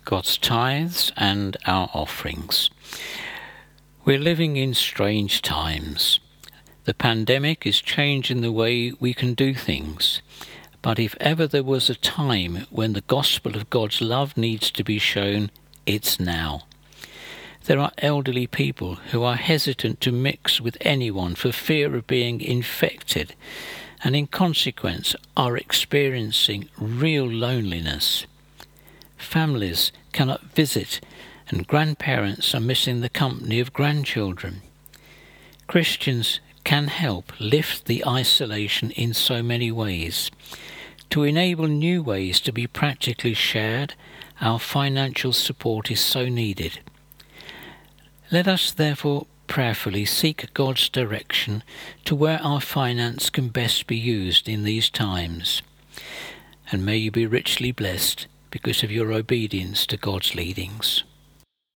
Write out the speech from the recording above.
God's tithes and our offerings. We're living in strange times. The pandemic is changing the way we can do things. But if ever there was a time when the gospel of God's love needs to be shown, it's now. There are elderly people who are hesitant to mix with anyone for fear of being infected, and in consequence are experiencing real loneliness. Families cannot visit, and grandparents are missing the company of grandchildren. Christians can help lift the isolation in so many ways. To enable new ways to be practically shared, our financial support is so needed. Let us therefore prayerfully seek God's direction to where our finance can best be used in these times. And may you be richly blessed because of your obedience to God's leadings.